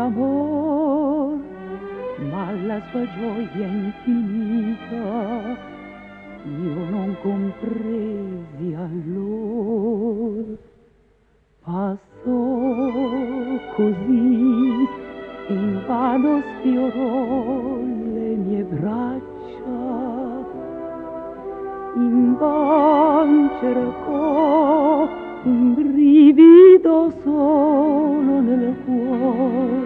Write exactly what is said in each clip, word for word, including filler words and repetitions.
amor, ma la sua gioia infinita io non compresi allor. Passò così, invano sfiorò le mie braccia, invan cercò un brivido solo nel cuor,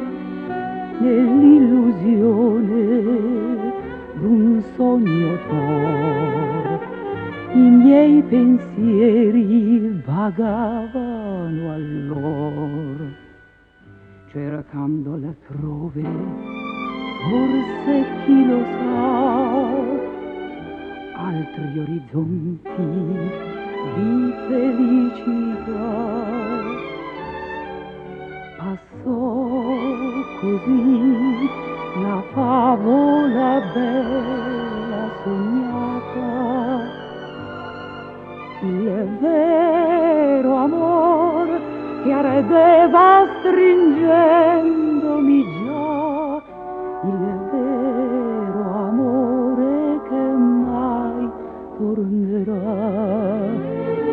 nell'illusione d'un sogno d'or. I miei pensieri vagavano allor, cercando altrove, forse chi lo sa, altri orizzonti di felicità. Passò così la favola bella sognata, il vero amor che ardeva stringendomi già, il vero amore che mai tornerà.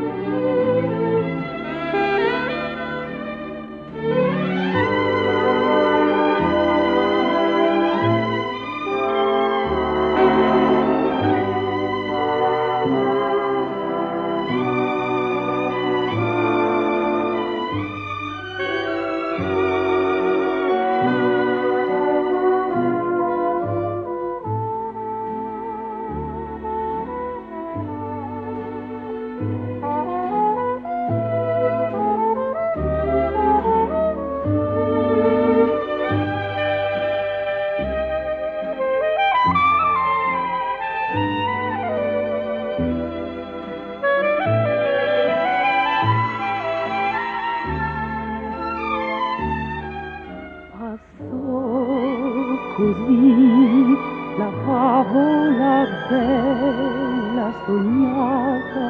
Così la favola bella sognata,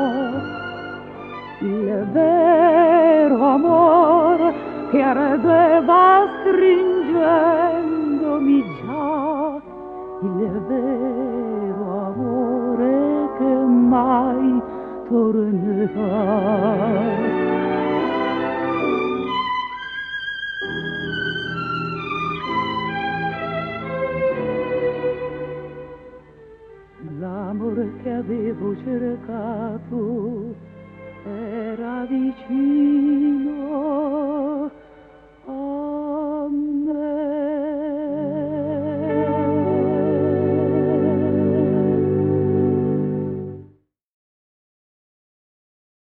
il vero amor che ardeva stringendomi già, il vero amore che mai tornerà. L'amore che avevo cercato era vicino,